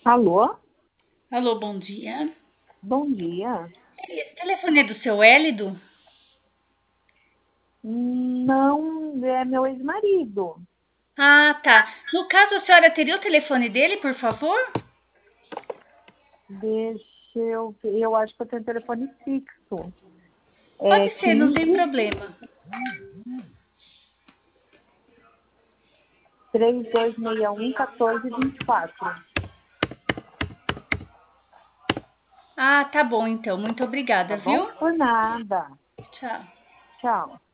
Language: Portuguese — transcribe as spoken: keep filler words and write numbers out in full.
Alô? Alô, bom dia. Bom dia. Esse telefone é do seu Élido? Não, é meu ex-marido. Ah, tá. No caso, a senhora teria o telefone dele, por favor? Deixa eu ver. Eu acho que eu tenho telefone fixo. É Pode ser, não tem quinze, problema. três dois seis um, quatorze vinte e quatro. Ah, tá bom então. Muito Tá obrigada, bom? viu? Por nada. Tchau. Tchau.